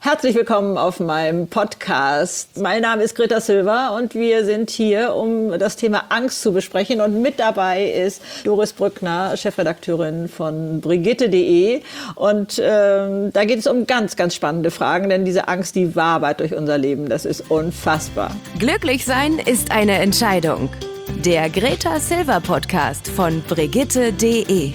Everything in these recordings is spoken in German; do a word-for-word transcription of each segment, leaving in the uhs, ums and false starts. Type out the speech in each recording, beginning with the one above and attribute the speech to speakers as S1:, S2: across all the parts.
S1: Herzlich willkommen auf meinem Podcast. Mein Name ist Greta Silva und wir sind hier, um das Thema Angst zu besprechen. Und mit dabei ist Doris Brückner, Chefredakteurin von Brigitte punkt de. Und ähm, da geht es um ganz, ganz spannende Fragen, denn diese Angst, die wabert durch unser Leben. Das ist unfassbar.
S2: Glücklich sein ist eine Entscheidung. Der Greta Silva Podcast von Brigitte punkt de.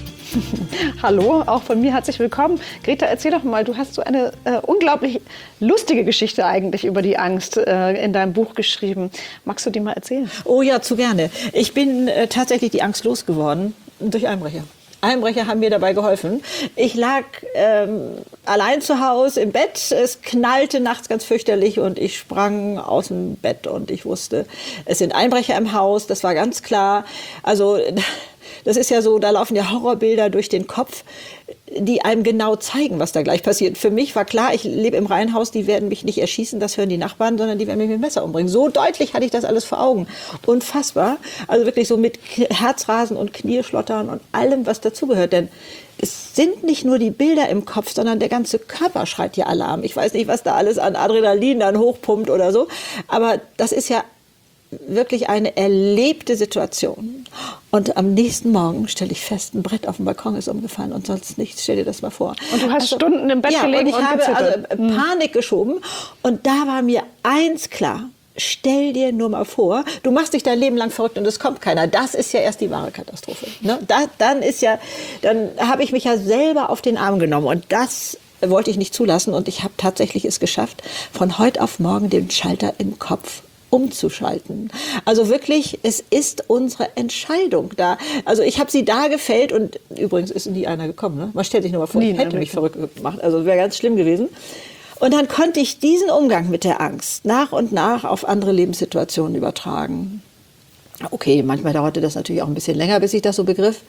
S3: Hallo, auch von mir herzlich willkommen. Greta, erzähl doch mal, du hast so eine äh, unglaublich lustige Geschichte eigentlich über die Angst äh, in deinem Buch geschrieben. Magst du die mal erzählen?
S1: Oh ja, zu gerne. Ich bin äh, tatsächlich die Angst losgeworden durch Einbrecher. Einbrecher haben mir dabei geholfen. Ich lag ähm, allein zu Hause im Bett. Es knallte nachts ganz fürchterlich und ich sprang aus dem Bett und ich wusste, es sind Einbrecher im Haus. Das war ganz klar. Also das ist ja so, da laufen ja Horrorbilder durch den Kopf, die einem genau zeigen, was da gleich passiert. Für mich war klar, ich lebe im Reihenhaus, die werden mich nicht erschießen, das hören die Nachbarn, sondern die werden mich mit dem Messer umbringen. So deutlich hatte ich das alles vor Augen. Unfassbar. Also wirklich so mit Herzrasen und Knieschlottern und allem, was dazugehört. Denn es sind nicht nur die Bilder im Kopf, sondern der ganze Körper schreit ja Alarm. Ich weiß nicht, was da alles an Adrenalin dann hochpumpt oder so. Aber das ist ja wirklich eine erlebte Situation. Und am nächsten Morgen stelle ich fest, ein Brett auf dem Balkon ist umgefallen und sonst nichts. Stell dir das mal vor.
S3: Und du hast also Stunden im Bett
S1: ja,
S3: gelegen
S1: und ich
S3: und
S1: habe
S3: gezittert.
S1: also Panik geschoben. Und da war mir eins klar. Stell dir nur mal vor, du machst dich dein Leben lang verrückt und es kommt keiner. Das ist ja erst die wahre Katastrophe. Ne? Da, dann ist ja, dann habe ich mich ja selber auf den Arm genommen und das wollte ich nicht zulassen. Und ich habe tatsächlich es geschafft, von heute auf morgen den Schalter im Kopf umzuschalten. Also wirklich, es ist unsere Entscheidung da. Also ich habe sie da gefällt und übrigens ist nie einer gekommen. Ne? Man stellt sich nur mal vor, ich hätte mich verrückt gemacht. Also wäre ganz schlimm gewesen. Und dann konnte ich diesen Umgang mit der Angst nach und nach auf andere Lebenssituationen übertragen. Okay, manchmal dauerte das natürlich auch ein bisschen länger, bis ich das so begriff.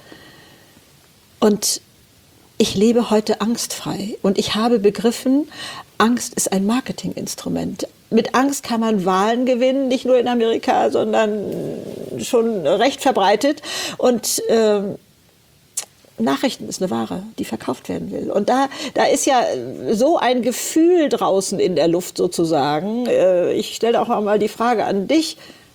S1: Und ich lebe heute angstfrei. Und ich habe begriffen, Angst ist ein Marketinginstrument. Mit Angst kann man Wahlen gewinnen, nicht nur in Amerika, sondern schon recht verbreitet. Und äh, Nachrichten ist eine Ware, die verkauft werden will. Und da, da ist ja so ein Gefühl draußen in der Luft sozusagen. Äh, ich stelle auch mal die Frage an dich.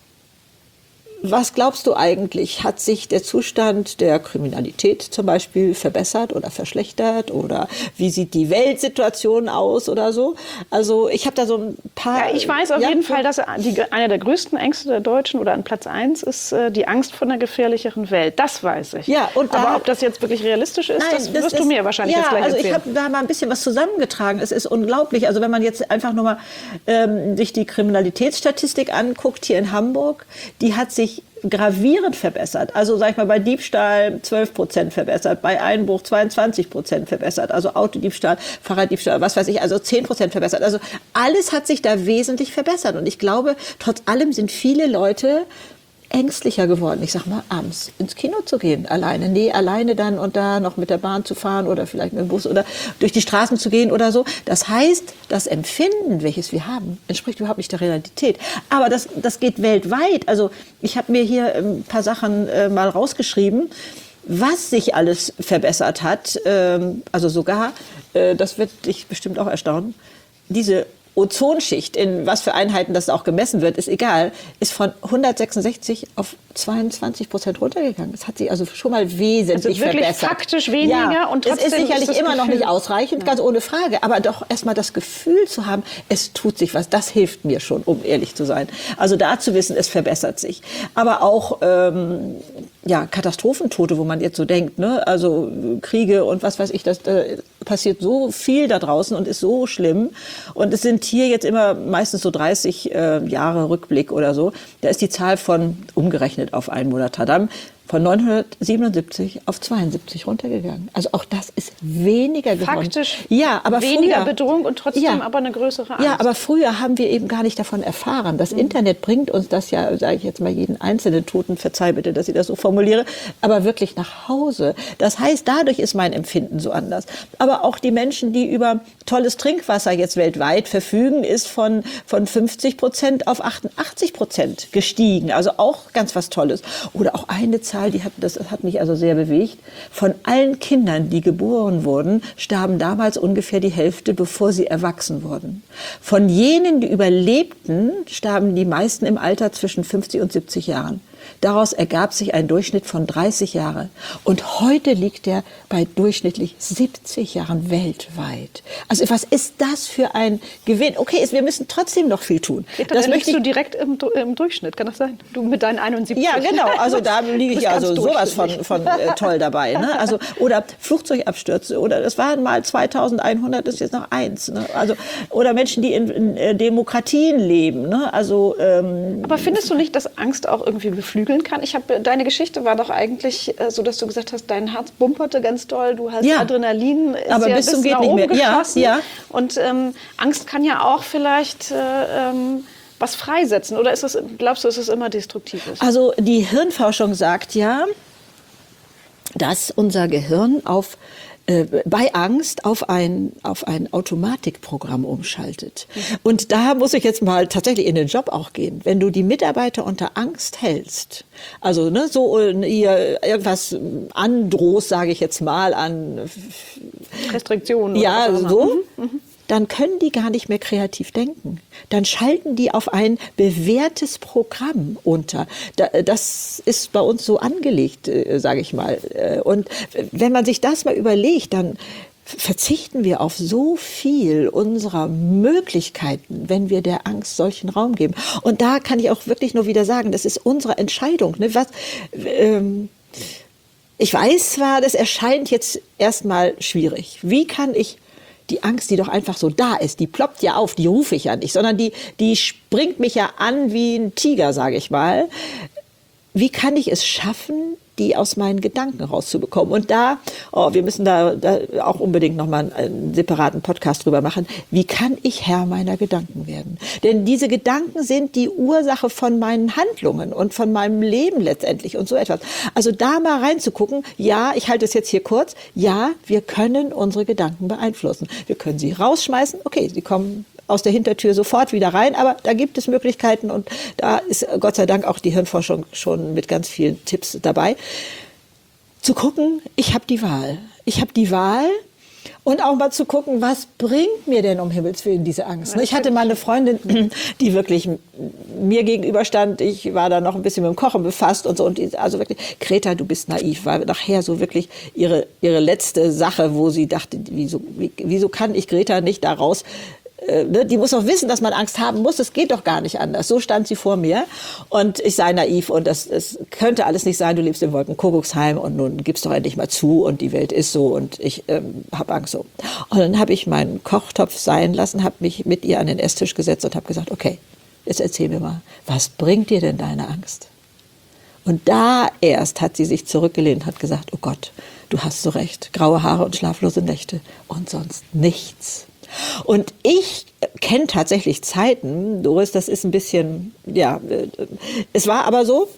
S1: Was glaubst du eigentlich, hat sich der Zustand der Kriminalität zum Beispiel verbessert oder verschlechtert oder wie sieht die Weltsituation aus oder so? Also ich habe da so ein paar...
S3: Ja, ich weiß auf
S1: ja,
S3: jeden Fall, dass die, eine der größten Ängste der Deutschen oder an Platz eins ist äh, die Angst vor einer gefährlicheren Welt. Das weiß ich.
S1: Ja, und da,
S3: aber ob das jetzt wirklich realistisch ist,
S1: nein,
S3: das,
S1: das
S3: wirst
S1: ist,
S3: du mir wahrscheinlich
S1: ja,
S3: jetzt gleich
S1: also
S3: erzählen.
S1: Ich habe da mal ein bisschen was zusammengetragen. Es ist unglaublich. Also wenn man jetzt einfach nur mal ähm, sich die Kriminalitätsstatistik anguckt hier in Hamburg, die hat sich gravierend verbessert. Also sag ich mal, bei Diebstahl zwölf Prozent verbessert, bei Einbruch zweiundzwanzig Prozent verbessert, also Autodiebstahl, Fahrraddiebstahl, was weiß ich, also zehn Prozent verbessert. Also alles hat sich da wesentlich verbessert. Und ich glaube, trotz allem sind viele Leute ängstlicher geworden, ich sag mal, abends ins Kino zu gehen, alleine. Nee, alleine dann und da noch mit der Bahn zu fahren oder vielleicht mit dem Bus oder durch die Straßen zu gehen oder so. Das heißt, das Empfinden, welches wir haben, entspricht überhaupt nicht der Realität. Aber das, das geht weltweit. Also ich habe mir hier ein paar Sachen äh, mal rausgeschrieben, was sich alles verbessert hat. Ähm, also sogar, äh, das wird dich bestimmt auch erstaunen, diese Ozonschicht, in was für Einheiten das auch gemessen wird, ist egal, ist von hundertsechsundsechzig auf zweiundzwanzig Prozent runtergegangen. Das hat sich also schon mal wesentlich
S3: also wirklich
S1: verbessert.
S3: Faktisch weniger
S1: ja,
S3: und trotzdem
S1: es ist sicherlich
S3: ist das
S1: immer
S3: Gefühl,
S1: noch nicht ausreichend, ja. Ganz ohne Frage, aber doch erstmal das Gefühl zu haben, es tut sich was, das hilft mir schon, um ehrlich zu sein. Also da zu wissen, es verbessert sich. Aber auch ähm, ja, Katastrophentote, wo man jetzt so denkt, ne? Also Kriege und was weiß ich, das äh, passiert so viel da draußen und ist so schlimm. Und es sind hier jetzt immer meistens so dreißig äh, Jahre Rückblick oder so. Da ist die Zahl von, umgerechnet auf einen Monat Tadam, von neunhundertsiebenundsiebzig auf zweiundsiebzig runtergegangen. Also auch das ist weniger geworden.
S3: Faktisch
S1: ja, aber
S3: weniger
S1: früher,
S3: Bedrohung und trotzdem
S1: ja,
S3: aber eine größere Angst.
S1: Ja, aber früher haben wir eben gar nicht davon erfahren. Das mhm. Internet bringt uns das ja, sage ich jetzt mal jeden einzelnen Toten, verzeih bitte, dass ich das so formuliere, aber wirklich nach Hause. Das heißt, dadurch ist mein Empfinden so anders. Aber auch die Menschen, die über tolles Trinkwasser jetzt weltweit verfügen, ist von, von fünfzig Prozent auf achtundachtzig Prozent gestiegen. Also auch ganz was Tolles. Oder auch eine Zahl, Zahl, die hat, das hat mich also sehr bewegt. Von allen Kindern, die geboren wurden, starben damals ungefähr die Hälfte, bevor sie erwachsen wurden. Von jenen, die überlebten, starben die meisten im Alter zwischen fünfzig und siebzig Jahren. Daraus ergab sich ein Durchschnitt von dreißig Jahren. Und heute liegt er bei durchschnittlich siebzig Jahren weltweit. Also was ist das für ein Gewinn? Okay, wir müssen trotzdem noch viel tun.
S3: Ja, das möchte ich du direkt im, im Durchschnitt, kann das sein? Du mit deinen einundsiebzig.
S1: Ja, genau. Also da liege ich ja also sowas von, von äh, toll dabei. Ne? Also, oder Flugzeugabstürze. Oder das waren mal zweitausendeinhundert, das ist jetzt noch eins. Ne? Also, oder Menschen, die in, in äh, Demokratien leben. Ne? Also, ähm,
S3: Aber findest du nicht, dass Angst auch irgendwie beflügeln kann? Ich habe, deine Geschichte war doch eigentlich äh, so, dass du gesagt hast, dein Herz bumperte ganz doll, du hast
S1: ja.
S3: Adrenalin, ist
S1: aber
S3: ja
S1: bis zum
S3: bis
S1: geht
S3: nach
S1: nicht
S3: oben
S1: mehr.
S3: geschossen.
S1: Ja, ja.
S3: Und ähm, Angst kann ja auch vielleicht äh, ähm, was freisetzen. Oder ist es, glaubst du, ist es immer destruktiv ist?
S1: Also die Hirnforschung sagt ja, dass unser Gehirn auf bei Angst auf ein, auf ein Automatikprogramm umschaltet. Mhm. Und da muss ich jetzt mal tatsächlich in den Job auch gehen. Wenn du die Mitarbeiter unter Angst hältst, also ne, so ihr irgendwas androhst, sage ich jetzt mal, an
S3: Restriktionen.
S1: Ja,
S3: oder
S1: so.
S3: Mhm. Mhm.
S1: Dann können die gar nicht mehr kreativ denken. Dann schalten die auf ein bewährtes Programm unter. Das ist bei uns so angelegt, sage ich mal. Und wenn man sich das mal überlegt, dann verzichten wir auf so viel unserer Möglichkeiten, wenn wir der Angst solchen Raum geben. Und da kann ich auch wirklich nur wieder sagen, das ist unsere Entscheidung. Ne? Was, ähm, ich weiß zwar, das erscheint jetzt erstmal schwierig. Wie kann ich die Angst, die doch einfach so da ist, die ploppt ja auf, die rufe ich ja nicht, sondern die, die springt mich ja an wie ein Tiger, sage ich mal. Wie kann ich es schaffen, die aus meinen Gedanken rauszubekommen? Und da, oh, wir müssen da, da auch unbedingt nochmal einen separaten Podcast drüber machen. Wie kann ich Herr meiner Gedanken werden? Denn diese Gedanken sind die Ursache von meinen Handlungen und von meinem Leben letztendlich und so etwas. Also da mal reinzugucken, ja, ich halte es jetzt hier kurz, ja, wir können unsere Gedanken beeinflussen. Wir können sie rausschmeißen, okay, sie kommen aus der Hintertür sofort wieder rein, aber da gibt es Möglichkeiten und da ist Gott sei Dank auch die Hirnforschung schon mit ganz vielen Tipps dabei. Zu gucken, ich habe die Wahl. Ich habe die Wahl und auch mal zu gucken, was bringt mir denn um Himmels Willen diese Angst? Ich hatte mal eine Freundin, die wirklich mir gegenüberstand. Ich war da noch ein bisschen mit dem Kochen befasst und so. Und die, also wirklich, Greta, du bist naiv. War nachher so wirklich ihre, ihre letzte Sache, wo sie dachte, wieso, wie, wieso kann ich Greta nicht daraus die muss auch wissen, dass man Angst haben muss. Es geht doch gar nicht anders. So stand sie vor mir und ich sei naiv und das, das könnte alles nicht sein. Du lebst im Wolkenkuckucksheim und nun gibst doch endlich mal zu und die Welt ist so und ich ähm, habe Angst so. Und dann habe ich meinen Kochtopf sein lassen, habe mich mit ihr an den Esstisch gesetzt und habe gesagt, okay, jetzt erzähl mir mal, was bringt dir denn deine Angst? Und da erst hat sie sich zurückgelehnt und hat gesagt, oh Gott, du hast so recht, graue Haare und schlaflose Nächte und sonst nichts. Und ich kenne tatsächlich Zeiten, Doris, das ist ein bisschen, ja, es war aber so,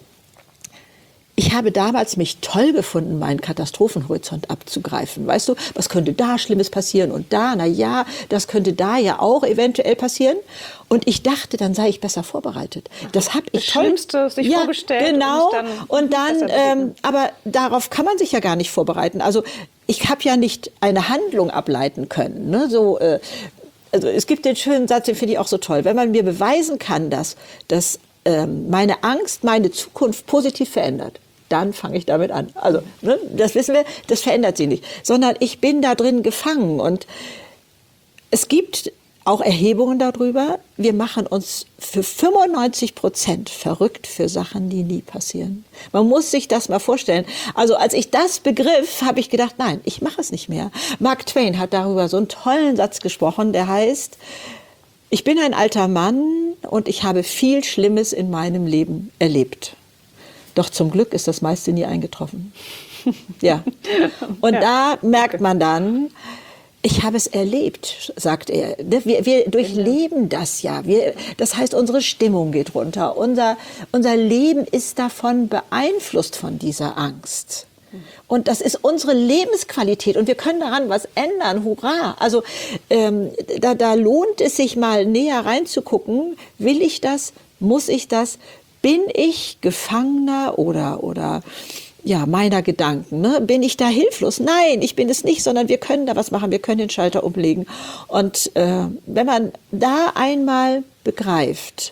S1: ich habe damals mich toll gefunden, meinen Katastrophenhorizont abzugreifen. Weißt du, was könnte da Schlimmes passieren und da, na ja, das könnte da ja auch eventuell passieren. Und ich dachte, dann sei ich besser vorbereitet. Das habe ich
S3: das
S1: toll.
S3: Schlimmste sich
S1: ja,
S3: vorgestellt.
S1: Genau.
S3: Und dann,
S1: und dann ähm, aber darauf kann man sich ja gar nicht vorbereiten. Also ich habe ja nicht eine Handlung ableiten können. Ne? So, äh, also es gibt den schönen Satz, den finde ich auch so toll. Wenn man mir beweisen kann, dass, dass ähm, meine Angst meine Zukunft positiv verändert, dann fange ich damit an. Also, ne, das wissen wir, das verändert sie nicht. Sondern ich bin da drin gefangen. Und es gibt auch Erhebungen darüber, wir machen uns für fünfundneunzig Prozent verrückt für Sachen, die nie passieren. Man muss sich das mal vorstellen. Also als ich das begriff, habe ich gedacht, nein, ich mache es nicht mehr. Mark Twain hat darüber so einen tollen Satz gesprochen, der heißt, ich bin ein alter Mann und ich habe viel Schlimmes in meinem Leben erlebt. Doch zum Glück ist das meiste nie eingetroffen. Ja. Und ja. Da merkt man dann, ich habe es erlebt, sagt er. Wir, wir durchleben das ja. Wir, das heißt, unsere Stimmung geht runter. Unser, unser Leben ist davon beeinflusst von dieser Angst. Und das ist unsere Lebensqualität und wir können daran was ändern. Hurra! Also ähm, da, da lohnt es sich mal näher reinzugucken. Will ich das? Muss ich das? Bin ich Gefangener oder, oder ja, meiner Gedanken. Ne? Bin ich da hilflos? Nein, ich bin es nicht, sondern wir können da was machen, wir können den Schalter umlegen. Und äh, wenn man da einmal begreift,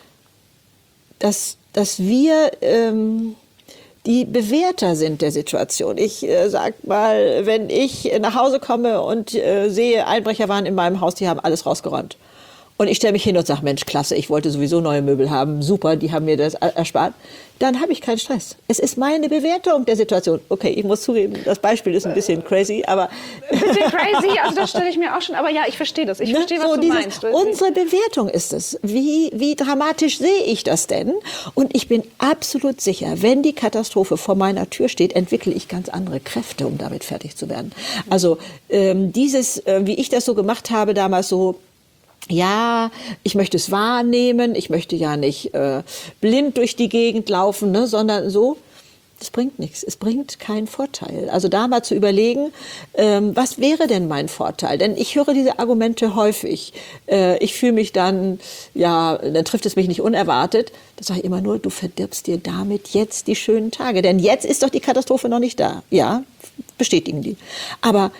S1: dass, dass wir ähm, die Bewerter sind der Situation. Ich äh, sag mal, wenn ich nach Hause komme und äh, sehe, Einbrecher waren in meinem Haus, die haben alles rausgeräumt. Und ich stelle mich hin und sage, Mensch, klasse, ich wollte sowieso neue Möbel haben, super, die haben mir das erspart. Dann habe ich keinen Stress. Es ist meine Bewertung der Situation. Okay, ich muss zugeben, das Beispiel ist ein bisschen crazy, aber...
S3: Ein bisschen crazy, also das stelle ich mir auch schon, aber ja, ich verstehe das. Ich verstehe, was
S1: so
S3: du
S1: dieses,
S3: meinst.
S1: Unsere Bewertung ist es. Wie, wie dramatisch sehe ich das denn? Und ich bin absolut sicher, wenn die Katastrophe vor meiner Tür steht, entwickle ich ganz andere Kräfte, um damit fertig zu werden. Also ähm, dieses, äh, wie ich das so gemacht habe, damals so, ja, ich möchte es wahrnehmen, ich möchte ja nicht äh, blind durch die Gegend laufen, ne, sondern so, das bringt nichts, es bringt keinen Vorteil. Also da mal zu überlegen, ähm, was wäre denn mein Vorteil? Denn ich höre diese Argumente häufig. Äh, ich fühle mich dann, ja, dann trifft es mich nicht unerwartet. Da sage ich immer nur, du verdirbst dir damit jetzt die schönen Tage. Denn jetzt ist doch die Katastrophe noch nicht da. Ja, bestätigen die. Aber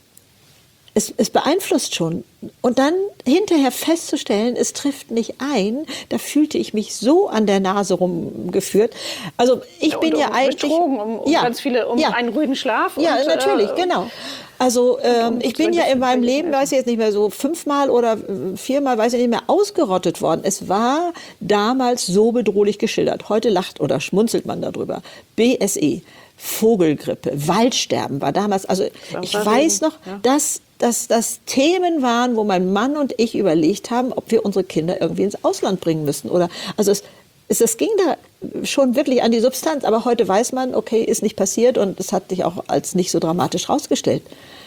S1: Es, es beeinflusst schon. Und dann hinterher festzustellen, es trifft nicht ein, da fühlte ich mich so an der Nase rumgeführt. Also ich
S3: ja,
S1: bin
S3: um
S1: ja eigentlich...
S3: Betrogen, um, um
S1: ja,
S3: ganz viele, um
S1: ja.
S3: einen ruhigen Schlaf.
S1: Ja,
S3: und,
S1: natürlich,
S3: äh,
S1: genau. Also ähm,
S3: um
S1: ich bin ja in meinem Leben, weiß ich jetzt nicht mehr, so fünfmal oder viermal, weiß ich nicht mehr, ausgerottet worden. Es war damals so bedrohlich geschildert. Heute lacht oder schmunzelt man darüber. B S E, Vogelgrippe, Waldsterben war damals, also ich weiß noch,
S3: ja.
S1: dass dass das Themen waren, wo mein Mann und ich überlegt haben, ob wir unsere Kinder irgendwie ins Ausland bringen müssen. Oder, also es, es, es ging da schon wirklich an die Substanz. Aber heute weiß man, okay, ist nicht passiert und es hat sich auch als nicht so dramatisch rausgestellt.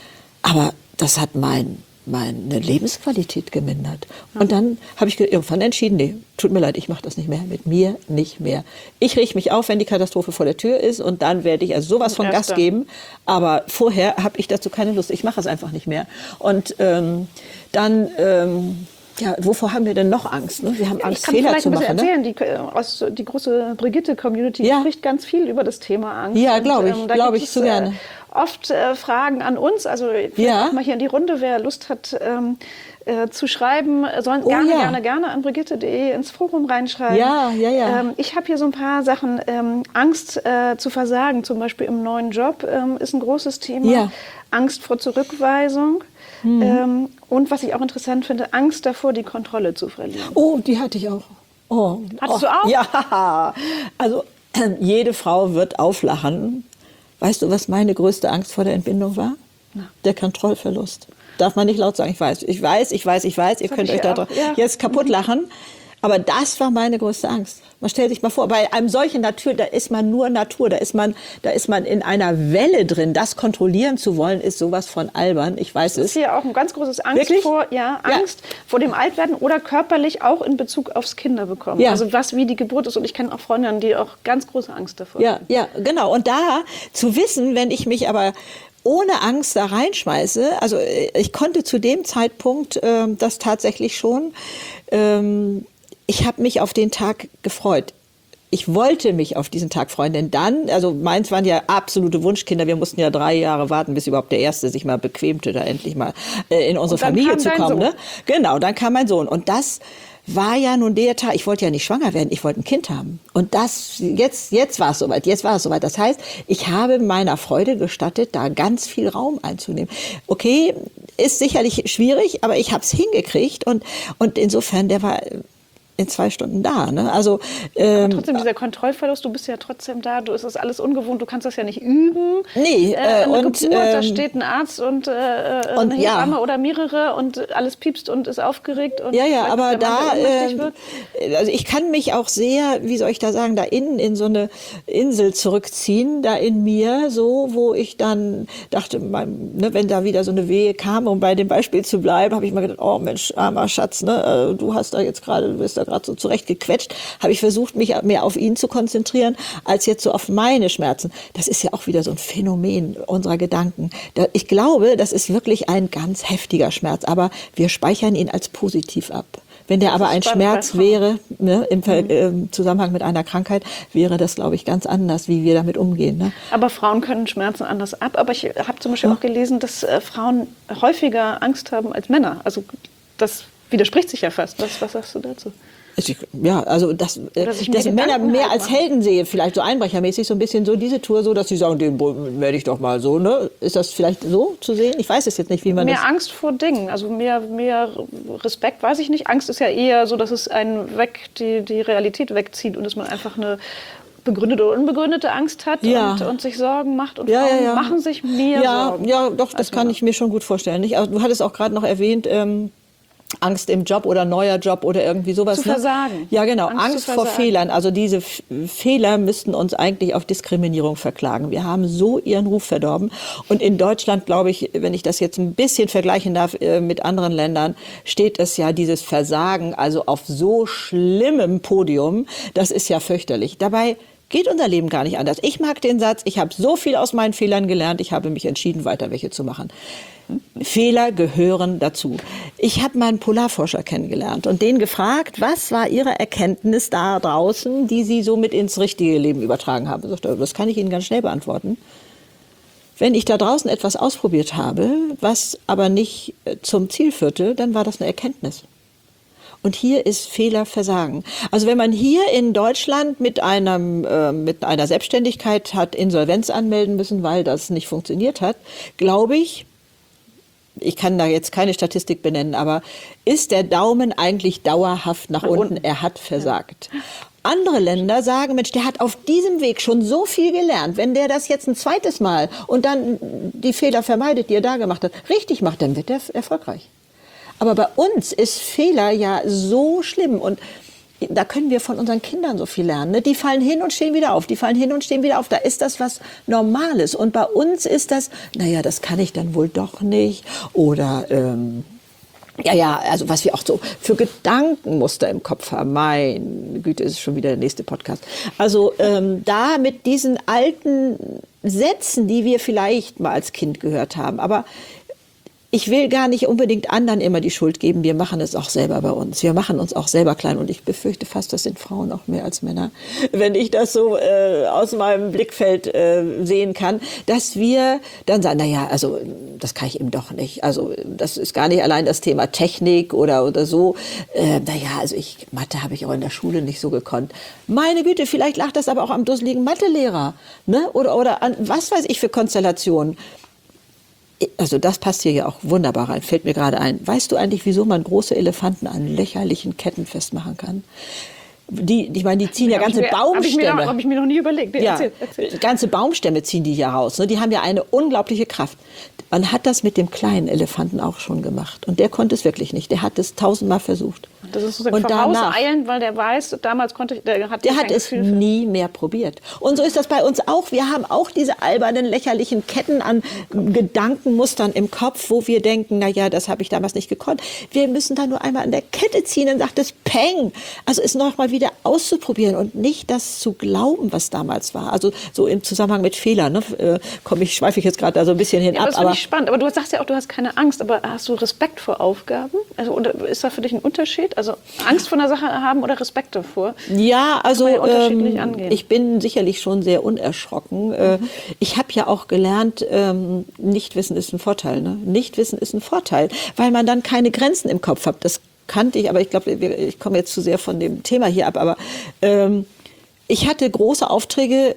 S1: Aber das hat mein, meine Lebensqualität gemindert. Und dann habe ich irgendwann entschieden, nee, tut mir leid, ich mache das nicht mehr, mit mir nicht mehr. Ich rieche mich auf, wenn die Katastrophe vor der Tür ist und dann werde ich also sowas von Gas geben. Aber vorher habe ich dazu keine Lust, ich mache es einfach nicht mehr. Und ähm, dann... Ähm, ja, wovor haben wir denn noch Angst? Ne? Wir haben Angst, Fehler zu machen.
S3: Ich kann vielleicht ein bisschen erzählen, ne? die, aus, die große Brigitte-Community
S1: ja.
S3: spricht ganz viel über das Thema Angst.
S1: Ja, glaube ich,
S3: ähm,
S1: glaube ich so gerne.
S3: Äh, oft äh, Fragen an uns, also
S1: ja.
S3: auch mal hier in die Runde, wer Lust hat ähm, äh, zu schreiben, sollen oh, gerne, ja. gerne, gerne an brigitte punkt de ins Forum reinschreiben.
S1: Ja, ja, ja.
S3: Ähm, ich habe hier so ein paar Sachen. Ähm, Angst äh, zu versagen, zum Beispiel im neuen Job, ähm, ist ein großes Thema.
S1: Ja.
S3: Angst vor Zurückweisung. Mhm. Ähm, und was ich auch interessant finde, Angst davor, die Kontrolle zu verlieren.
S1: Oh, die hatte ich auch. Oh.
S3: Hattest
S1: oh.
S3: du auch?
S1: Ja, also äh, jede Frau wird auflachen. Weißt du, was meine größte Angst vor der Entbindung war? Na. Der Kontrollverlust. Darf man nicht laut sagen, ich weiß. Ich weiß, ich weiß, ich weiß. Ihr
S3: das
S1: könnt euch da ja. jetzt kaputt lachen. Aber das war meine größte Angst. Man stellt sich mal vor, bei einem solchen Natur, da ist man nur Natur, da ist man, da ist man in einer Welle drin. Das kontrollieren zu wollen, ist sowas von albern. Ich weiß es.
S3: Das ist hier auch ein ganz großes Angst
S1: Wirklich?
S3: vor, ja, Angst ja. vor dem Altwerden oder körperlich auch in Bezug aufs Kinderbekommen. Ja. Also was wie die Geburt ist. Und ich kenne auch Freundinnen, die auch ganz große Angst davor
S1: ja,
S3: haben.
S1: Ja, genau. Und da zu wissen, wenn ich mich aber ohne Angst da reinschmeiße, also ich konnte zu dem Zeitpunkt äh, das tatsächlich schon. Ähm, Ich habe mich auf den Tag gefreut. Ich wollte mich auf diesen Tag freuen, denn dann, also meins waren ja absolute Wunschkinder. Wir mussten ja drei Jahre warten, bis überhaupt der Erste sich mal bequemte, da endlich mal äh, in unsere Familie zu kommen. Ne? Genau, dann kam mein Sohn. Und das war ja nun der Tag, ich wollte ja nicht schwanger werden, ich wollte ein Kind haben. Und das, jetzt, jetzt war es soweit, jetzt war es soweit. Das heißt, ich habe meiner Freude gestattet, da ganz viel Raum einzunehmen. Okay, ist sicherlich schwierig, aber ich habe es hingekriegt. Und, und insofern, der war in zwei Stunden da. Ne? Also, ähm,
S3: aber trotzdem dieser Kontrollverlust, du bist ja trotzdem da, du, es ist alles ungewohnt, du kannst das ja nicht üben.
S1: Nee, äh,
S3: eine
S1: und
S3: Geburt,
S1: ähm,
S3: da steht ein Arzt und, äh,
S1: und
S3: eine Hebamme
S1: ja.
S3: oder mehrere und alles piepst und ist aufgeregt. Und
S1: ja, ja, aber da,
S3: äh, wird.
S1: also ich kann mich auch sehr, wie soll ich da sagen, da innen in so eine Insel zurückziehen, da in mir, so, wo ich dann dachte, mein, ne, wenn da wieder so eine Wehe kam, um bei dem Beispiel zu bleiben, habe ich mal gedacht, oh Mensch, armer Schatz, ne, du hast da jetzt gerade, du bist da gerade so zurechtgequetscht, habe ich versucht, mich mehr auf ihn zu konzentrieren, als jetzt so auf meine Schmerzen. Das ist ja auch wieder so ein Phänomen unserer Gedanken. Ich glaube, das ist wirklich ein ganz heftiger Schmerz, aber wir speichern ihn als positiv ab. Wenn der aber
S3: Das
S1: ein
S3: ist bei-
S1: Schmerz
S3: bei Frauen.
S1: wäre, ne, im Ver- im Zusammenhang mit einer Krankheit, wäre das, glaube ich, ganz anders, wie wir damit umgehen. Ne?
S3: Aber Frauen können Schmerzen anders ab. Aber ich habe zum Beispiel auch gelesen, dass äh, Frauen häufiger Angst haben als Männer. Also das widerspricht sich ja fast. Was, was sagst du dazu?
S1: Ich, ja, also dass, äh,
S3: Oder sich mehr
S1: dass Männer
S3: Gedanken
S1: mehr
S3: halt
S1: als
S3: machen.
S1: Helden sehe, vielleicht so einbrechermäßig, so ein bisschen so diese Tour, so dass sie sagen, den werde ich doch mal so, ne? Ist das vielleicht so zu sehen? Ich weiß es jetzt nicht, wie man
S3: Mehr
S1: das...
S3: Angst vor Dingen, also mehr, mehr Respekt, weiß ich nicht. Angst ist ja eher so, dass es einen weg, die, die Realität wegzieht und dass man einfach eine begründete oder unbegründete Angst hat
S1: Ja.
S3: und, und sich Sorgen macht. Und
S1: Ja,
S3: Frauen
S1: ja, ja.
S3: machen sich mehr
S1: ja,
S3: Sorgen.
S1: Ja, doch, das
S3: als
S1: kann
S3: Männer.
S1: ich mir schon gut vorstellen. Nicht? Also, du hattest auch gerade noch erwähnt, ähm, Angst im Job oder neuer Job oder irgendwie sowas.
S3: Zu
S1: ne?
S3: versagen.
S1: Ja, genau.
S3: Angst
S1: Angst,
S3: zu
S1: vor
S3: versagen.
S1: Fehlern. Also diese F Fehler müssten uns eigentlich auf Diskriminierung verklagen. Wir haben so ihren Ruf verdorben. Und in Deutschland, glaube ich, wenn ich das jetzt ein bisschen vergleichen darf äh, mit anderen Ländern, steht es ja dieses Versagen also auf so schlimmem Podium. Das ist ja fürchterlich. Dabei geht unser Leben gar nicht anders. Ich mag den Satz, ich habe so viel aus meinen Fehlern gelernt, ich habe mich entschieden, weiter welche zu machen. Fehler gehören dazu. Ich habe mal einen Polarforscher kennengelernt und den gefragt, was war Ihre Erkenntnis da draußen, die Sie so mit ins richtige Leben übertragen haben. Ich sagte, das kann ich Ihnen ganz schnell beantworten. Wenn ich da draußen etwas ausprobiert habe, was aber nicht zum Ziel führte, dann war das eine Erkenntnis. Und hier ist Fehler Versagen. Also wenn man hier in Deutschland mit einem äh, mit einer Selbstständigkeit hat Insolvenz anmelden müssen, weil das nicht funktioniert hat, glaube ich, ich kann da jetzt keine Statistik benennen, aber ist der Daumen eigentlich dauerhaft nach unten? Er hat versagt. Andere Länder sagen, Mensch, der hat auf diesem Weg schon so viel gelernt. Wenn der das jetzt ein zweites Mal und dann die Fehler vermeidet, die er da gemacht hat, richtig macht, dann wird er erfolgreich. Aber bei uns ist Fehler ja so schlimm und da können wir von unseren Kindern so viel lernen. Ne? Die fallen hin und stehen wieder auf, die fallen hin und stehen wieder auf. Da ist das was Normales. Und bei uns ist das, naja, das kann ich dann wohl doch nicht. Oder, ähm, ja, ja, also was wir auch so für Gedankenmuster im Kopf haben. Meine Güte, ist schon wieder der nächste Podcast. Also ähm, da mit diesen alten Sätzen, die wir vielleicht mal als Kind gehört haben. Aber ich will gar nicht unbedingt anderen immer die Schuld geben. Wir machen es auch selber bei uns. Wir machen uns auch selber klein. Und ich befürchte fast, das sind Frauen auch mehr als Männer. Wenn ich das so äh, aus meinem Blickfeld äh, sehen kann, dass wir dann sagen, naja, also das kann ich eben doch nicht. Also das ist gar nicht allein das Thema Technik oder, oder so. Äh, naja, also ich, Mathe habe ich auch in der Schule nicht so gekonnt. Meine Güte, vielleicht lag das aber auch am dusseligen Mathelehrer. Ne? Oder, oder an was weiß ich für Konstellationen. Also das passt hier ja auch wunderbar rein, fällt mir gerade ein. Weißt du eigentlich, wieso man große Elefanten an lächerlichen Ketten festmachen kann? Die, ich meine, die ziehen ja,
S3: Hab ich
S1: ganze
S3: mir- Habe ich, mir
S1: Baumstämme.
S3: noch- hab ich mir noch nie überlegt. Nee,
S1: Ja,
S3: erzähl, erzähl.
S1: ganze Baumstämme ziehen die ja raus. Ne? Die haben ja eine unglaubliche Kraft. Man hat das mit dem kleinen Elefanten auch schon gemacht. Und der konnte es wirklich nicht. Der hat es tausendmal versucht.
S3: Das ist sozusagen
S1: Und danach,
S3: vorauseilend, weil der weiß, damals konnte ich, der hat,
S1: der
S3: kein
S1: hat es
S3: Gefühl für-
S1: nie mehr probiert. Und so ist das bei uns auch. Wir haben auch diese albernen, lächerlichen Ketten an Gedankenmustern im Kopf, wo wir denken, na ja, das habe ich damals nicht gekonnt. Wir müssen da nur einmal an der Kette ziehen, dann sagt es Peng. Also es noch mal wieder auszuprobieren und nicht das zu glauben, was damals war. Also so im Zusammenhang mit Fehlern. Ne? Äh, komm, ich schweife ich jetzt gerade da so ein bisschen hin
S3: Ja,
S1: ab.
S3: aber das finde
S1: Aber
S3: ich spannend. Aber du sagst ja auch, du hast keine Angst. Aber hast du Respekt vor Aufgaben? Also oder ist da für dich ein Unterschied? Also Angst vor einer Sache haben oder Respekt davor?
S1: Ja, also
S3: Kann man ja unterschiedlich
S1: ähm,
S3: angehen.
S1: ich bin sicherlich schon sehr unerschrocken. Äh, ich habe ja auch gelernt, ähm, Nichtwissen ist ein Vorteil. Ne? Nichtwissen ist ein Vorteil, weil man dann keine Grenzen im Kopf hat. Das kannte ich, aber ich glaube, ich komme jetzt zu sehr von dem Thema hier ab. Aber ähm, ich hatte große Aufträge.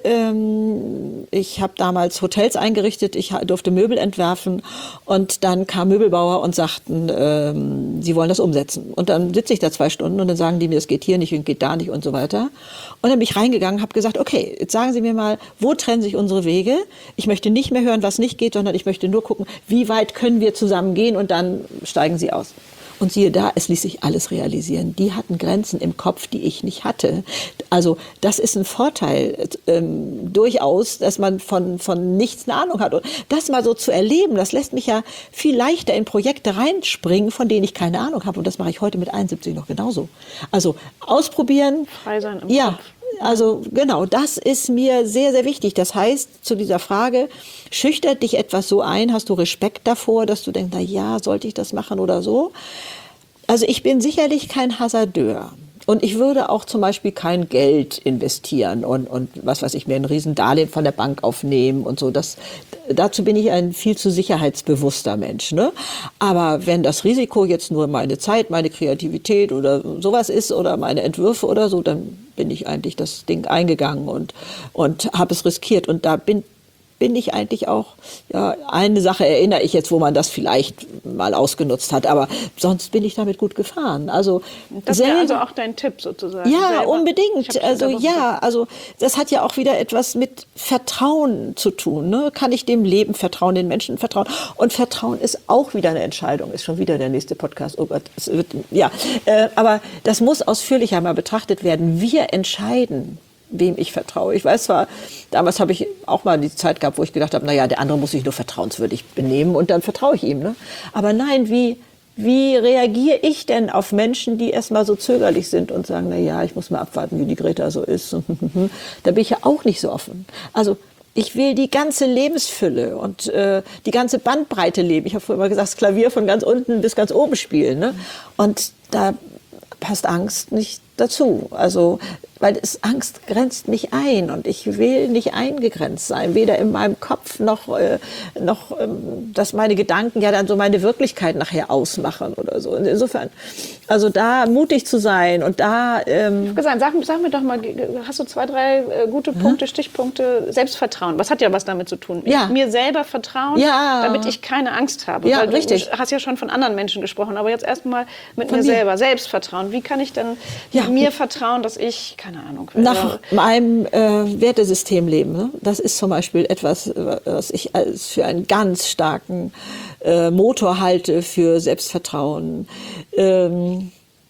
S1: Ähm, ich habe damals Hotels eingerichtet. Ich ha- durfte Möbel entwerfen. Und dann kamen Möbelbauer und sagten, ähm, sie wollen das umsetzen. Und dann sitze ich da zwei Stunden und dann sagen die mir, es geht hier nicht und geht da nicht und so weiter. Und dann bin ich reingegangen, habe gesagt, okay, jetzt sagen Sie mir mal, wo trennen sich unsere Wege? Ich möchte nicht mehr hören, was nicht geht, sondern ich möchte nur gucken, wie weit können wir zusammen gehen und dann steigen Sie aus. Und siehe da, es ließ sich alles realisieren. Die hatten Grenzen im Kopf, die ich nicht hatte. Also das ist ein Vorteil ähm, durchaus, dass man von, von nichts eine Ahnung hat. Und das mal so zu erleben, das lässt mich ja viel leichter in Projekte reinspringen, von denen ich keine Ahnung habe. Und das mache ich heute mit einundsiebzig noch genauso. Also ausprobieren.
S3: Frei sein im
S1: Ja.
S3: Kopf.
S1: Also genau, das ist mir sehr, sehr wichtig. Das heißt, zu dieser Frage, schüchtert dich etwas so ein, hast du Respekt davor, dass du denkst, na ja, sollte ich das machen oder so? Also ich bin sicherlich kein Hasardeur. Und ich würde auch zum Beispiel kein Geld investieren und, und was weiß ich, mir ein Riesendarlehen von der Bank aufnehmen und so. Das, dazu bin ich ein viel zu sicherheitsbewusster Mensch. Ne? Aber wenn das Risiko jetzt nur meine Zeit, meine Kreativität oder sowas ist oder meine Entwürfe oder so, dann bin ich eigentlich das Ding eingegangen und, und habe es riskiert. Und da bin bin ich eigentlich auch, ja, eine Sache erinnere ich jetzt, wo man das vielleicht mal ausgenutzt hat, aber sonst bin ich damit gut gefahren. Also
S3: das wäre also auch dein Tipp sozusagen.
S1: Ja,
S3: selber.
S1: unbedingt. Also ja, also das hat ja auch wieder etwas mit Vertrauen zu tun. Ne? Kann ich dem Leben vertrauen, den Menschen vertrauen? Und Vertrauen ist auch wieder eine Entscheidung. Ist schon wieder der nächste Podcast. Oh Gott, es wird, ja, äh, aber das muss ausführlicher mal betrachtet werden. Wir entscheiden, wem ich vertraue. Ich weiß zwar, damals habe ich auch mal die Zeit gehabt, wo ich gedacht habe, naja, der andere muss sich nur vertrauenswürdig benehmen und dann vertraue ich ihm. Ne? Aber nein, wie, wie reagiere ich denn auf Menschen, die erstmal so zögerlich sind und sagen, naja, ich muss mal abwarten, wie die Greta so ist. Da bin ich ja auch nicht so offen. Also ich will die ganze Lebensfülle und äh, die ganze Bandbreite leben. Ich habe früher immer gesagt, das Klavier von ganz unten bis ganz oben spielen. Ne? Und da passt Angst nicht dazu. Also, weil es, Angst grenzt mich ein und ich will nicht eingegrenzt sein, weder in meinem Kopf noch, äh, noch ähm, dass meine Gedanken ja dann so meine Wirklichkeit nachher ausmachen oder so. Und insofern, also da mutig zu sein und da... Ähm
S3: gesagt, sag, sag mir doch mal, hast du zwei, drei äh, gute Punkte, hm? Stichpunkte? Selbstvertrauen, was hat ja was damit zu tun?
S1: Ja.
S3: Mir selber vertrauen,
S1: ja.
S3: damit ich keine Angst habe.
S1: Ja,
S3: weil du
S1: richtig.
S3: hast ja schon von anderen Menschen gesprochen, aber jetzt erstmal mit
S1: Von
S3: mir
S1: dir.
S3: selber. Selbstvertrauen, wie kann ich denn
S1: Ja.
S3: mir vertrauen, dass ich, keine Ahnung...
S1: Nach meinem äh, Wertesystem leben. Ne? Das ist zum Beispiel etwas, was ich als für einen ganz starken äh, Motor halte für Selbstvertrauen. Ähm,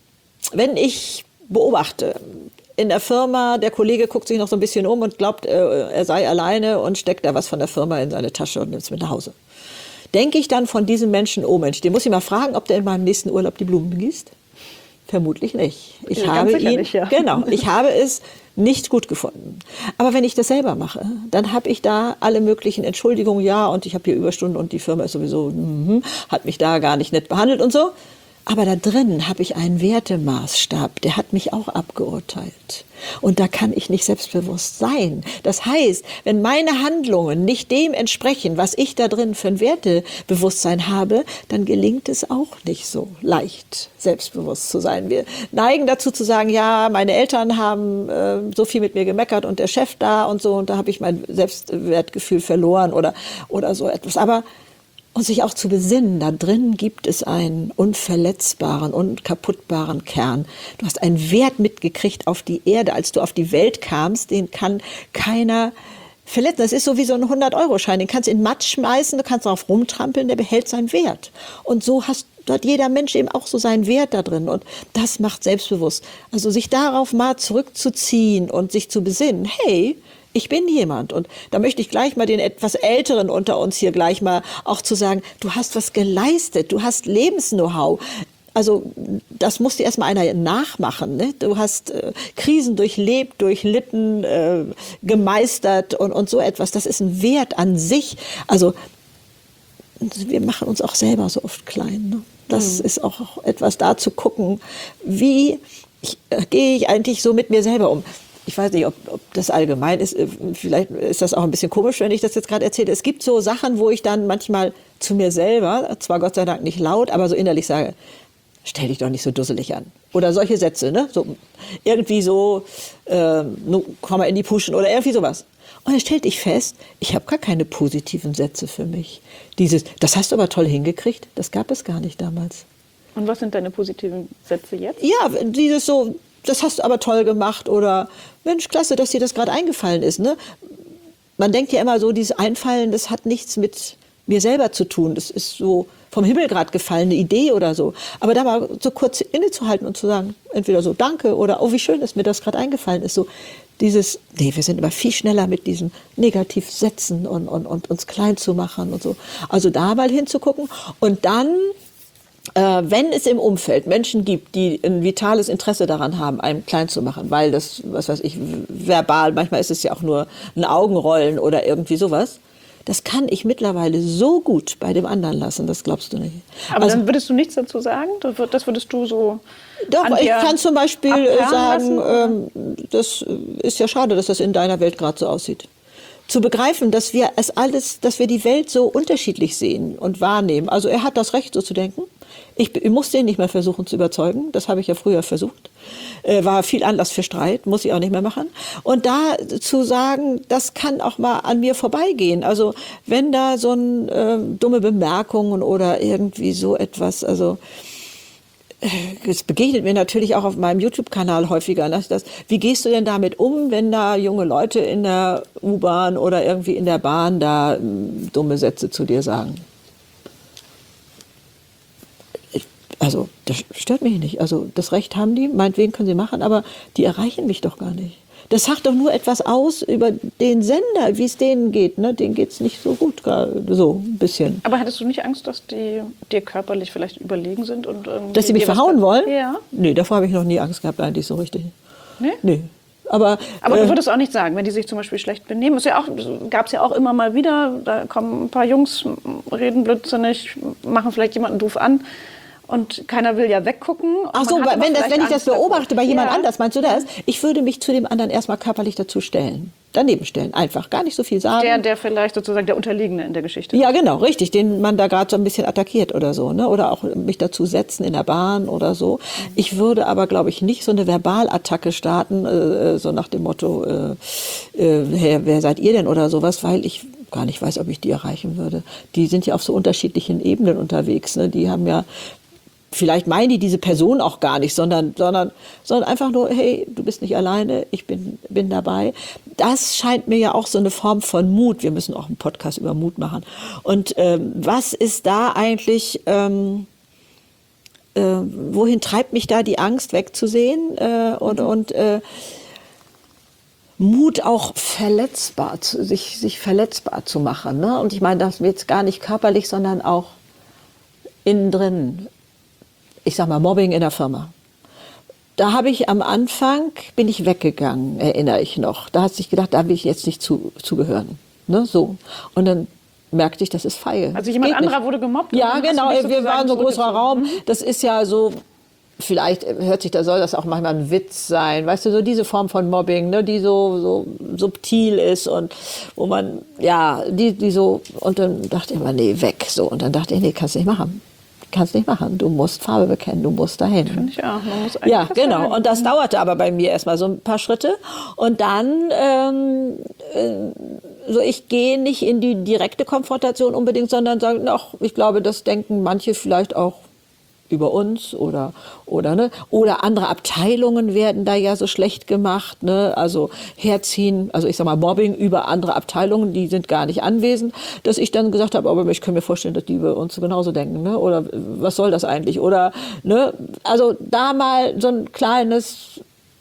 S1: wenn ich beobachte, in der Firma, der Kollege guckt sich noch so ein bisschen um und glaubt, äh, er sei alleine und steckt da was von der Firma in seine Tasche und nimmt es mit nach Hause. Denke ich dann von diesem Menschen, oh Mensch, den muss ich mal fragen, ob der in meinem nächsten Urlaub die Blumen gießt? Vermutlich nicht. Ich
S3: Ja,
S1: habe
S3: ganz
S1: ihn,
S3: sicherlich, ja.
S1: genau, ich habe es nicht gut gefunden. Aber wenn ich das selber mache, dann habe ich da alle möglichen Entschuldigungen, ja, und ich habe hier Überstunden und die Firma ist sowieso, mm, hat mich da gar nicht nett behandelt und so. Aber da drin habe ich einen Wertemaßstab, der hat mich auch abgeurteilt. Und da kann ich nicht selbstbewusst sein. Das heißt, wenn meine Handlungen nicht dem entsprechen, was ich da drin für ein Wertebewusstsein habe, dann gelingt es auch nicht so leicht, selbstbewusst zu sein. Wir neigen dazu zu sagen, ja, meine Eltern haben äh, so viel mit mir gemeckert und der Chef da und so, und da habe ich mein Selbstwertgefühl verloren oder, oder so etwas. Aber und sich auch zu besinnen, da drin gibt es einen unverletzbaren, unkaputtbaren Kern. Du hast einen Wert mitgekriegt auf die Erde, als du auf die Welt kamst, den kann keiner verletzen. Das ist so wie so ein hundert-Euro-Schein, den kannst du in Matsch schmeißen, du kannst darauf rumtrampeln, der behält seinen Wert. Und so hast, hat jeder Mensch eben auch so seinen Wert da drin und das macht selbstbewusst. Also sich darauf mal zurückzuziehen und sich zu besinnen, hey, ich bin jemand. Und da möchte ich gleich mal den etwas Älteren unter uns hier gleich mal auch zu sagen, du hast was geleistet, du hast Lebens-Know-how. Also das muss dir erstmal einer nachmachen. Ne? Du hast äh, Krisen durchlebt, durchlitten, äh, gemeistert und, und so etwas. Das ist ein Wert an sich. Also wir machen uns auch selber so oft klein. Ne? Das mhm. ist auch etwas, da zu gucken, wie ich, äh, gehe ich eigentlich so mit mir selber um. Ich weiß nicht, ob, ob das allgemein ist. Vielleicht ist das auch ein bisschen komisch, wenn ich das jetzt gerade erzähle. Es gibt so Sachen, wo ich dann manchmal zu mir selber, zwar Gott sei Dank nicht laut, aber so innerlich sage, stell dich doch nicht so dusselig an. Oder solche Sätze, ne? So, irgendwie so, äh, komm mal in die Puschen oder irgendwie sowas. Und dann stellte ich fest, ich habe gar keine positiven Sätze für mich. Dieses, das hast du aber toll hingekriegt, das gab es gar nicht damals.
S3: Und was sind deine positiven Sätze jetzt?
S1: Ja, dieses so, das hast du aber toll gemacht oder Mensch, klasse, dass dir das gerade eingefallen ist. Ne? Man denkt ja immer so, dieses Einfallen, das hat nichts mit mir selber zu tun. Das ist so vom Himmel gerade gefallen, eine Idee oder so. Aber da mal so kurz innezuhalten und zu sagen, entweder so Danke oder oh, wie schön, dass mir das gerade eingefallen ist. So dieses, nee, wir sind immer viel schneller mit diesen Negativsätzen und, und, und uns klein zu machen und so. Also da mal hinzugucken und dann, Äh, wenn es im Umfeld Menschen gibt, die ein vitales Interesse daran haben, einen klein zu machen, weil das, was weiß ich, verbal, manchmal ist es ja auch nur ein Augenrollen oder irgendwie sowas, das kann ich mittlerweile so gut bei dem anderen lassen, das glaubst du nicht.
S3: Aber
S1: also,
S3: dann würdest du nichts dazu sagen? Das würd- das würdest du so
S1: Doch,
S3: an
S1: ich
S3: dir
S1: kann zum Beispiel
S3: abperlen
S1: sagen,
S3: lassen?
S1: ähm, das ist ja schade, dass das in deiner Welt gerade so aussieht. Zu begreifen, dass wir es alles, dass wir die Welt so unterschiedlich sehen und wahrnehmen. Also er hat das Recht, so zu denken. Ich, ich muss den nicht mehr versuchen zu überzeugen. Das habe ich ja früher versucht. Äh, war viel Anlass für Streit, muss ich auch nicht mehr machen. Und da zu sagen, das kann auch mal an mir vorbeigehen. Also wenn da so ein äh, dumme Bemerkungen oder irgendwie so etwas, also es begegnet mir natürlich auch auf meinem YouTube-Kanal häufiger. Ne? Das, wie gehst du denn damit um, wenn da junge Leute in der U-Bahn oder irgendwie in der Bahn da ähm, dumme Sätze zu dir sagen? Ich, also das stört mich nicht. Also das Recht haben die, meinetwegen können sie machen, aber die erreichen mich doch gar nicht. Das sagt doch nur etwas aus über den Sender, wie es denen geht. Ne? Denen geht es nicht so gut, gerade so ein bisschen.
S3: Aber hattest du nicht Angst, dass die dir körperlich vielleicht überlegen sind? Und irgendwie
S1: Dass sie mich
S3: dir was
S1: verhauen
S3: ver-
S1: wollen?
S3: Ja.
S1: Nee, davor habe ich noch nie Angst gehabt, eigentlich so richtig.
S3: Nee?
S1: Nee. Aber,
S3: Aber
S1: äh,
S3: du würdest auch nicht sagen, wenn die sich zum Beispiel schlecht benehmen. Ist ja auch, gab es ja auch immer mal wieder, da kommen ein paar Jungs, reden blödsinnig, machen vielleicht jemanden doof an. Und keiner will ja weggucken. Und
S1: Ach so,
S3: man hat aber
S1: wenn, das,
S3: vielleicht
S1: wenn ich das
S3: Angst davor.
S1: beobachte bei jemand
S3: Ja.
S1: anders, meinst du das? Ich würde mich zu dem anderen erstmal körperlich dazu stellen. Daneben stellen, einfach. Gar nicht so viel sagen.
S3: Der, der vielleicht sozusagen der Unterliegende in der Geschichte.
S1: Ja, genau, richtig, den man da gerade so ein bisschen attackiert oder so, ne? Oder auch mich dazu setzen in der Bahn oder so. Ich würde aber, glaube ich, nicht so eine Verbalattacke starten, äh, so nach dem Motto, äh, äh, wer, wer seid ihr denn oder sowas, weil ich gar nicht weiß, ob ich die erreichen würde. Die sind ja auf so unterschiedlichen Ebenen unterwegs, ne? Die haben ja vielleicht meinen die diese Person auch gar nicht, sondern, sondern, sondern einfach nur, hey, du bist nicht alleine, ich bin, bin dabei. Das scheint mir ja auch so eine Form von Mut. Wir müssen auch einen Podcast über Mut machen. Und ähm, was ist da eigentlich, ähm, äh, wohin treibt mich da die Angst wegzusehen äh, und, mhm. und äh, Mut auch verletzbar, zu, sich, sich verletzbar zu machen. Ne? Und ich meine das jetzt gar nicht körperlich, sondern auch innen drin. Ich sag mal, Mobbing in der Firma. Da habe ich am Anfang, bin ich weggegangen, erinnere ich noch. Da hat sich gedacht, da will ich jetzt nicht zu, zugehören. Ne, so. Und dann merkte ich, das ist feige.
S3: Also jemand
S1: Geht
S3: anderer
S1: nicht.
S3: wurde gemobbt?
S1: Ja, genau. Wir waren so ein größerer Raum.
S3: Mhm.
S1: Das ist ja so, vielleicht hört sich, da soll das auch manchmal ein Witz sein. Weißt du, so diese Form von Mobbing, ne, die so, so subtil ist und wo man, ja, die, die so, und dann dachte ich immer, nee, weg. So. Und dann dachte ich, nee, kannst du nicht machen. Kannst nicht machen. Du musst Farbe bekennen, du musst dahin.
S3: Finde ich auch. Man muss eigentlich
S1: Ja,
S3: was
S1: genau.
S3: sagen.
S1: Und das dauerte aber bei mir erstmal so ein paar Schritte. Und dann, ähm, äh, so ich gehe nicht in die direkte Konfrontation unbedingt, sondern sage, ach, ich glaube, das denken manche vielleicht auch über uns oder oder ne oder andere Abteilungen werden da ja so schlecht gemacht, ne, also herziehen, also ich sag mal Mobbing über andere Abteilungen, die sind gar nicht anwesend, dass ich dann gesagt habe, aber ich kann mir vorstellen, dass die über uns genauso denken, ne, oder was soll das eigentlich, oder ne, also da mal so ein kleines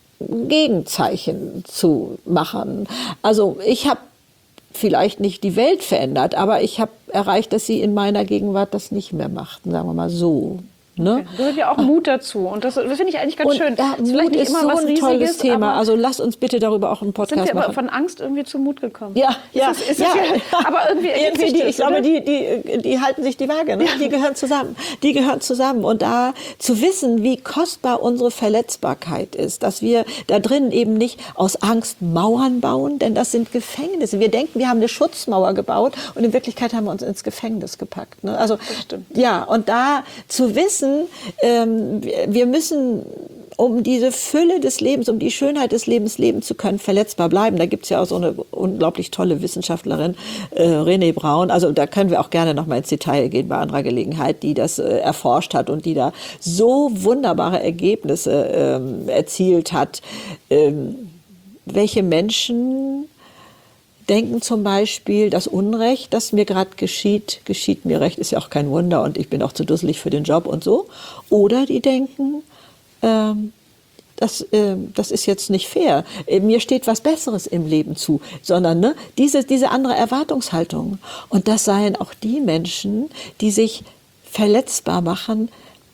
S1: Gegenzeichen zu machen. Also ich habe vielleicht nicht die Welt verändert, aber ich habe erreicht, dass sie in meiner Gegenwart das nicht mehr macht, sagen wir mal so. Ne?
S3: Okay. Da gehört ja auch Mut dazu. Und das, das finde ich eigentlich ganz
S1: Und
S3: schön.
S1: Da,
S3: Das
S1: Mut
S3: nicht
S1: ist
S3: immer
S1: so
S3: was
S1: ein tolles
S3: Riesiges,
S1: Thema.
S3: aber
S1: Also lass uns bitte darüber auch einen
S3: sind
S1: Podcast
S3: wir aber
S1: machen.
S3: von Angst irgendwie zu Mut gekommen?
S1: Ja, ja,
S3: Ist das, ist
S1: ja.
S3: das ja. Aber irgendwie,
S1: irgendwie die, ich glaube,
S3: oder?
S1: die, die, die halten sich die Waage. Ne? Die gehören zusammen. Die gehören zusammen. Und da zu wissen, wie kostbar unsere Verletzbarkeit ist, dass wir da drin eben nicht aus Angst Mauern bauen, denn das sind Gefängnisse. Wir denken, wir haben eine Schutzmauer gebaut und in Wirklichkeit haben wir uns ins Gefängnis gepackt. Ne? Also,
S3: Das stimmt.
S1: ja, und da zu wissen, ähm, wir Wir müssen, um diese Fülle des Lebens, um die Schönheit des Lebens leben zu können, verletzbar bleiben. Da gibt es ja auch so eine unglaublich tolle Wissenschaftlerin, äh, René Braun. Also da können wir auch gerne noch mal ins Detail gehen bei anderer Gelegenheit, die das äh, erforscht hat und die da so wunderbare Ergebnisse ähm, erzielt hat. Ähm, welche Menschen denken zum Beispiel, das Unrecht, das mir gerade geschieht, geschieht mir recht, ist ja auch kein Wunder und ich bin auch zu dusselig für den Job und so. Oder die denken, ähm, das, ähm, das ist jetzt nicht fair, äh, mir steht was Besseres im Leben zu, sondern ne, diese, diese andere Erwartungshaltung. Und das seien auch die Menschen, die sich verletzbar machen.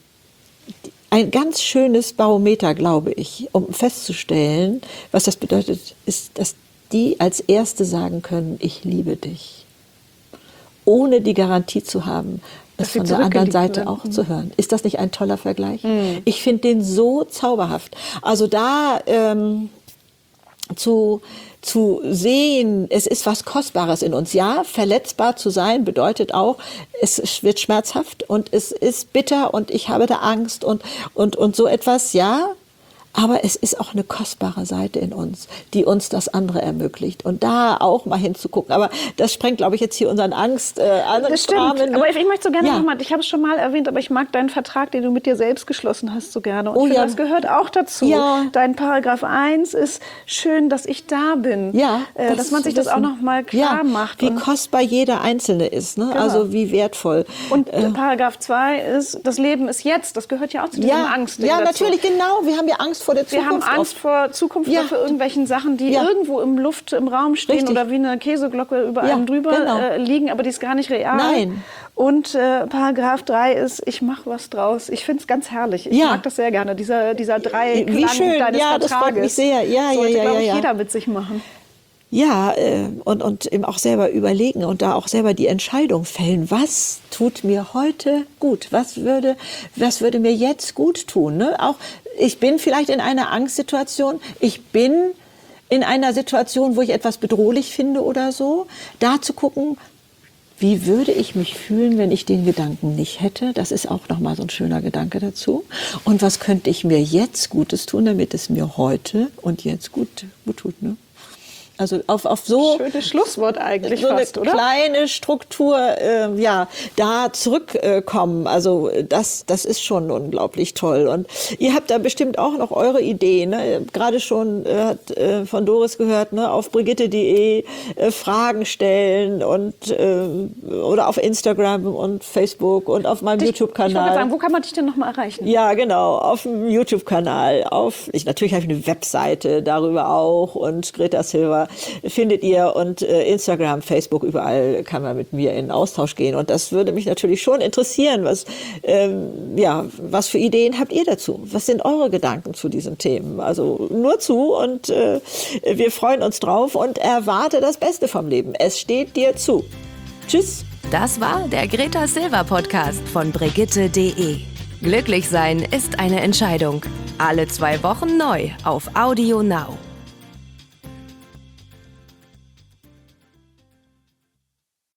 S1: Ein ganz schönes Barometer, glaube ich, um festzustellen, was das bedeutet, ist, dass die als Erste sagen können, ich liebe dich. ohne die Garantie zu haben, es
S3: Dass sie
S1: von der anderen
S3: zurückgeliebt
S1: Seite
S3: werden.
S1: auch zu hören. Ist das nicht ein toller Vergleich? Mhm. Ich finde den so zauberhaft. Also da ähm, zu, zu sehen, es ist was Kostbares in uns. Ja, verletzbar zu sein bedeutet auch, es wird schmerzhaft und es ist bitter und ich habe da Angst und, und, und so etwas, ja. Aber es ist auch eine kostbare Seite in uns, die uns das andere ermöglicht. Und da auch mal hinzugucken. Aber das sprengt, glaube ich, jetzt hier unseren Angst. Äh,
S3: das stimmt.
S1: Rahmen.
S3: Aber ich, ich möchte so gerne
S1: Ja.
S3: nochmal, ich habe es schon mal erwähnt, aber ich mag deinen Vertrag, den du mit dir selbst geschlossen hast, so gerne. Und
S1: Oh
S3: ich finde,
S1: ja.
S3: das gehört auch dazu.
S1: Ja.
S3: Dein Paragraph eins ist schön, dass ich da bin.
S1: Ja,
S3: äh,
S1: das
S3: dass man sich
S1: zu
S3: das auch
S1: wissen.
S3: nochmal klar
S1: Ja,
S3: macht.
S1: wie
S3: Und,
S1: kostbar jeder Einzelne ist. Ne?
S3: Genau.
S1: Also wie wertvoll.
S3: und äh, Paragraph zwei ist, das Leben ist jetzt. Das gehört ja auch zu diesem
S1: Ja,
S3: Angstding
S1: ja
S3: dazu.
S1: natürlich, genau. Wir haben ja Angst vor der
S3: Wir
S1: Zukunft.
S3: haben Angst
S1: oft.
S3: vor Zukunft
S1: Ja.
S3: oder für irgendwelchen Sachen, die
S1: Ja.
S3: irgendwo im Luft, im Raum stehen
S1: Richtig.
S3: oder wie eine Käseglocke über
S1: Ja,
S3: einem drüber
S1: genau.
S3: äh, liegen, aber die ist gar nicht real.
S1: Nein.
S3: Und äh, Paragraph drei ist, ich mache was draus. Ich finde es ganz herrlich. Ich
S1: Ja.
S3: mag das sehr gerne, dieser, dieser Dreiklang
S1: Wie schön.
S3: deines
S1: Ja, das freut
S3: Vertrages.
S1: mich sehr. Ja, ja,
S3: Sollte,
S1: ja,
S3: glaube
S1: ja,
S3: ich,
S1: ja.
S3: jeder mit sich machen.
S1: Ja, äh, und, und eben auch selber überlegen und da auch selber die Entscheidung fällen. Was tut mir heute gut? Was würde, was würde mir jetzt gut tun? Ne? Auch, ich bin vielleicht in einer Angstsituation. Ich bin in einer Situation, wo ich etwas bedrohlich finde oder so. Da zu gucken, wie würde ich mich fühlen, wenn ich den Gedanken nicht hätte? Das ist auch nochmal so ein schöner Gedanke dazu. Und was könnte ich mir jetzt Gutes tun, damit es mir heute und jetzt gut, gut tut? Ne? Also auf, auf so
S3: Schönes Schlusswort eigentlich
S1: so
S3: fast,
S1: eine
S3: oder?
S1: kleine Struktur, äh, ja, da zurückkommen. Äh, also das, das ist schon unglaublich toll. Und ihr habt da bestimmt auch noch eure Ideen. Ne? Gerade schon äh, hat äh, von Doris gehört, ne? Auf brigitte punkt de äh, Fragen stellen und äh, oder auf Instagram und Facebook und auf meinem
S3: Dich- Ich wollte
S1: YouTube-Kanal.
S3: sagen, wo kann man dich denn noch mal erreichen?
S1: Ja, genau, auf dem YouTube-Kanal. Auf, ich, natürlich habe ich eine Webseite darüber auch und Greta Silva findet ihr und äh, Instagram, Facebook, überall kann man mit mir in Austausch gehen. Und das würde mich natürlich schon interessieren, was, ähm, ja, was für Ideen habt ihr dazu? Was sind eure Gedanken zu diesen Themen? Also nur zu und äh, wir freuen uns drauf und erwarte das Beste vom Leben. Es steht dir zu. Tschüss.
S2: Das war der Greta Silva Podcast von brigitte punkt de. Glücklich sein ist eine Entscheidung. Alle zwei Wochen neu auf Audio Now.